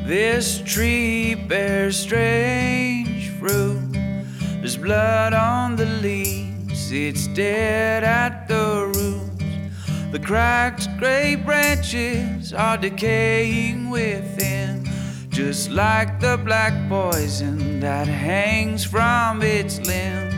This tree bears strange fruit. There's blood on the leaves, it's dead at the roots. The cracked gray branches are decaying within, just like the black poison that hangs from its limbs.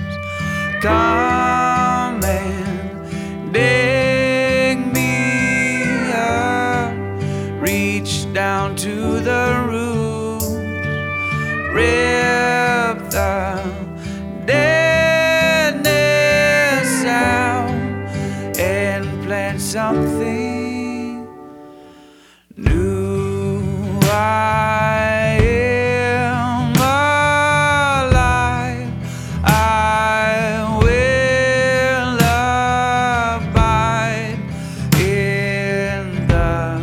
Come and dig me up, reach down to the roots, rip the deadness out, and plant something new. I am alive, I will abide in the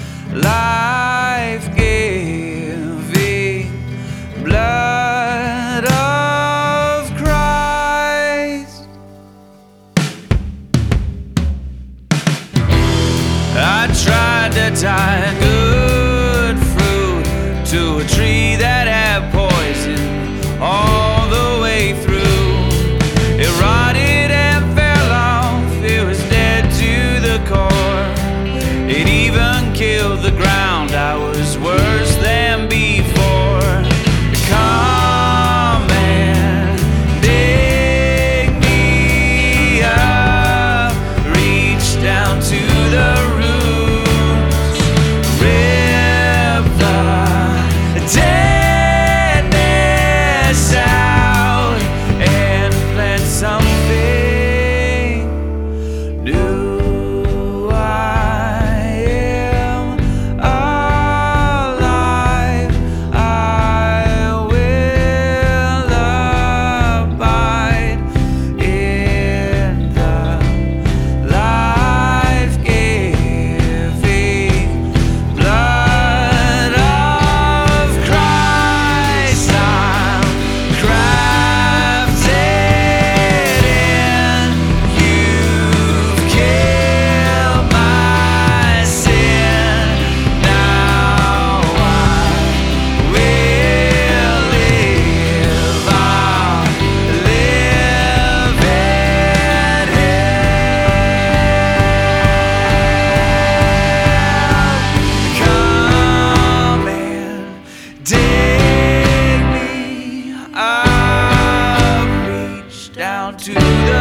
life-giving blood of Christ. I tried to tie good fruit to a tree that had poison all the way through. It rotted and fell off, it was dead to the core. It even killed the ground, I was worse than before. Come and dig me up, reach down to the roots, rip the deadness out, and plant something new. I am alive, I will abide in the life-giving blood of Christ. I'm crafted in, you've killed my sin. Now I will live, I'll live in hell. Come and dig me up, reach down to the